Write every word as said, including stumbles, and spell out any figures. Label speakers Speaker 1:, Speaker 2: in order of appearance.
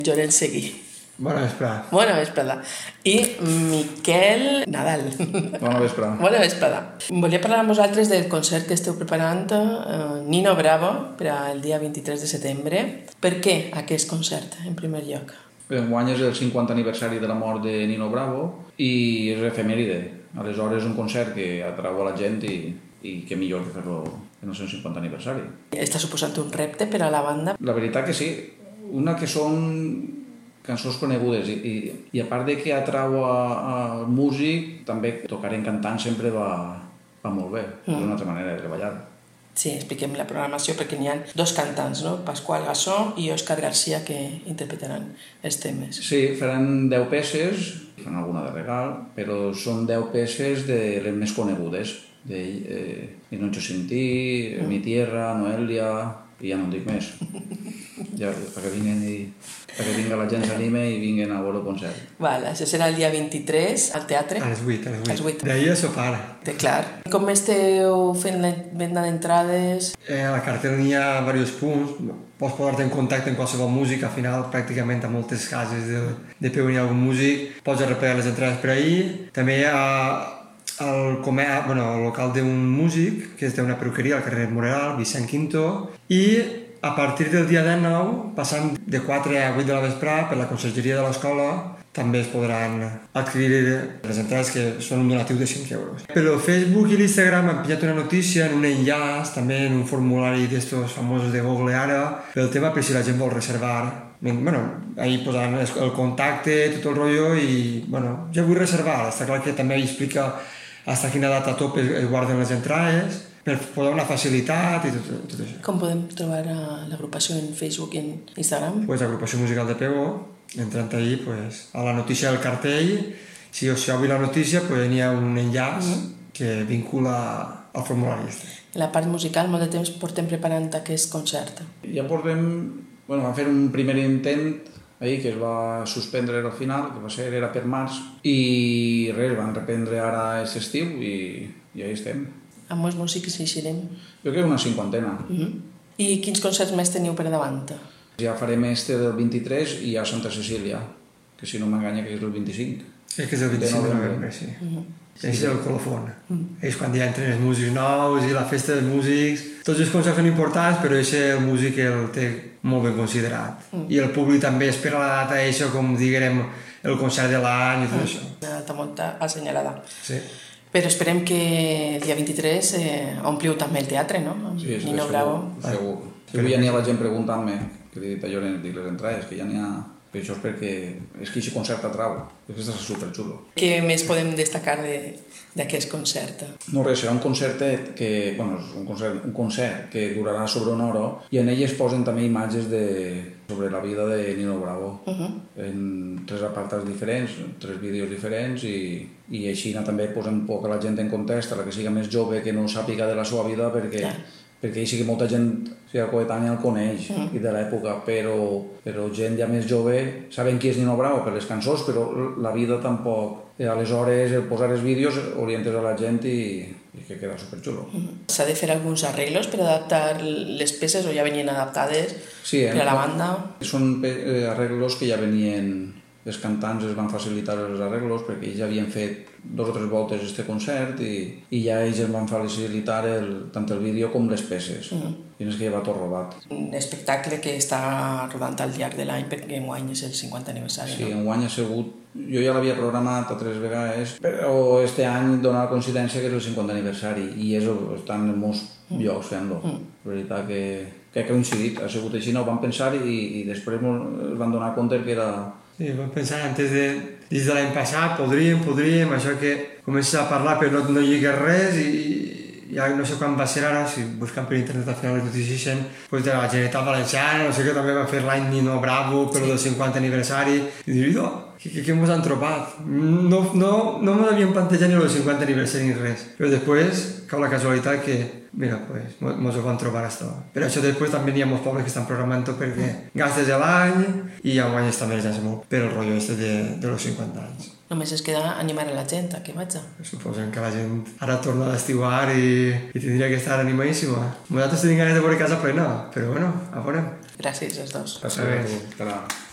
Speaker 1: Llorenç Seguí.
Speaker 2: Bona vesprada.
Speaker 1: Bona vesprada. I Miquel Nadal.
Speaker 3: Bona vesprada.
Speaker 1: Bona vesprada. Volia parlar amb vosaltres del concert que esteu preparant eh, Nino Bravo per al dia vint-i-tres de setembre. Per què aquest concert, en primer lloc?
Speaker 3: Enguany és el cinquanta aniversari de la mort de Nino Bravo i és efemèride. Aleshores és un concert que atrau a la gent i, i que millor que fer-lo en el seu cinquanta aniversari.
Speaker 1: Està suposant un repte per a la banda?
Speaker 3: La veritat que sí. Una que són cançons conegudes i, i, i a part de que atrau al músic, també tocar en cantant sempre va, va molt bé. Mm. És una altra manera de treballar.
Speaker 1: Sí, expliquem la programació perquè n'hi ha dos cantants, no? Pasqual Gassó i Òscar García, que interpretaran els temes.
Speaker 3: Sí, faran deu peces, faran alguna de regal, però són deu peces de les més conegudes. De eh, Inocho Sin Ti, mm. Mi Tierra, Noelia, i ja no en dic més. Ja, perquè vinguin i perquè vinga la gent s'anime i vinguin a veure el concert.
Speaker 1: Val, això serà el dia vint-i-tres al teatre?
Speaker 2: A les vuit, a les vuit.
Speaker 1: A les vuit.
Speaker 2: D'ahir a sopar.
Speaker 1: De clar. Com esteu fent la venda d'entrades?
Speaker 2: Eh, a la cartera n'hi ha diversos punts. Pots posar-te en contacte amb qualsevol músic. Al final, pràcticament a moltes cases de, de peu n'hi ha algun músic. Pots arrepegar les entrades per ahir. També hi ha el, comer, bueno, el local d'un músic que té una perruqueria al carrer Moreral, Vicent Quinto, i a partir del dia dinou, passant de quatre a vuit de la vesprada per la consergeria de l'escola, també es podran adquirir les entrades que són un donatiu de cinc euros. Per el Facebook i l'Instagram han pillat una notícia en un enllaç, també en un formulari d'estos famosos de Google ara, pel tema per si la gent vol reservar. Bueno, ahí posaran el contacte, tot el rotllo i, bueno, ja vull reservar. Està clar que també explica fins a quina data top es guarden les entrades, per posar una facilitat i tot, tot això.
Speaker 1: Com podem trobar l'agrupació en Facebook i en Instagram?
Speaker 2: Pues agrupació musical de Pego, entrant ahí, pues, a la notícia del cartell, si us obri la notícia, pues, hi ha un enllaç mm. que vincula al formulari.
Speaker 1: La part musical, molt de temps portem preparant aquest concert.
Speaker 3: Ja portem, bueno, vam fer un primer intent ahir que es va suspendre al final, que va ser, era per març, i res, van reprendre ara aquest estiu i, i ahí estem.
Speaker 1: Amb molts músics hi serem?
Speaker 3: Jo crec una cinquantena.
Speaker 1: Uh-huh. I quins concerts més teniu per davant?
Speaker 3: Ja farem este del vint-i-tres i a Santa Cecília, que si no m'enganya que és el vint-i-cinc.
Speaker 2: És que és el vint-i-cinc de novembre, sí. Uh-huh. És
Speaker 1: sí,
Speaker 2: el colofon. Uh-huh. És quan ja entren els músics nous i la festa dels músics. Tots els concerts són importants, però és el músic el té molt ben considerat. Uh-huh. I el públic també espera la data, això com diguem el concert de l'any i tot uh-huh. això.
Speaker 1: Una data molt assenyalada.
Speaker 2: Sí.
Speaker 1: Però esperem que el dia vint-i-tres eh, ompliu també el teatre, no?
Speaker 3: Sí, sí,
Speaker 1: Nino Bravo.
Speaker 3: Segur. Avui ja n'hi ha la gent preguntant-me, que li he dit a Llorenç, dic les entrades, que ja n'hi ha... Per això és perquè és que aquest concert atrau, és que està superxulo.
Speaker 1: Què més podem destacar d'aquest concert?
Speaker 3: No res, serà un concertet que, bueno, un concert, un concert que durarà sobre una hora i en ell es posen també imatges de, sobre la vida de Nino Bravo uh-huh. en tres apartats diferents, tres vídeos diferents i, i així també posem un poc a la gent en context, a la que siga més jove que no sàpiga de la seva vida perquè... Yeah. perquè sí que molta gent, si la coetània el coneix mm. i de l'època, però, però gent ja més jove saben qui és Nino Bravo per les cançons, però la vida tampoc. I aleshores, el posar els vídeos orientes a la gent i, i que queda superxulo. Mm.
Speaker 1: S'ha de fer alguns arreglos per adaptar les peces o ja venien adaptades
Speaker 3: sí,
Speaker 1: per a la banda?
Speaker 3: Són arreglos que ja venien... Els cantants es van facilitar els arreglos perquè ells ja havien fet dos o tres voltes aquest concert i, i ja ells es van facilitar el, tant el vídeo com les peces. Mm. I no és que ja va tot rodat.
Speaker 1: Un espectacle que està rodant al llarg de l'any perquè enguany és el cinquanta aniversari.
Speaker 3: Sí,
Speaker 1: no?
Speaker 3: enguany ha sigut... Jo ja l'havia programat a tres vegades, però este any dona la coincidència que és el cinquanta aniversari i és, estan en molts mm. llocs fent-lo. Mm. La veritat que, que ha coincidit, ha sigut així, no ho van pensar i, i després es van donar compte que era...
Speaker 2: Sí, vam pensar antes de, des de l'any passat, podríem, podríem, això que comença a parlar però no, no lligues res i ja no sé quan va ser ara, si buscant per internet al final les notícies pues de la Generalitat Valenciana, no sé què, també va fer l'any Nino Bravo per sí. El cinquanta aniversari i dic, no, què, què ens han trobat? No, no, no ens havíem plantejat ni el cinquanta aniversari ni res, però després cau la casualitat que mira, pues, ens ho van trobar esto. Per això després també hi ha molts pobles que estan programant perquè gastes l'any i ja guanyes també les anys molt per el rotllo este de, de los cinquanta anys.
Speaker 1: Només es queda animar a la gent a que vaig.
Speaker 2: Suposem que la gent ara torna a l'estiuar i, i tindria que estar animadíssima. Nosaltres tenim ganes de veure casa plena, però bueno, a veure.
Speaker 1: Gràcies als dos.
Speaker 3: Gràcies.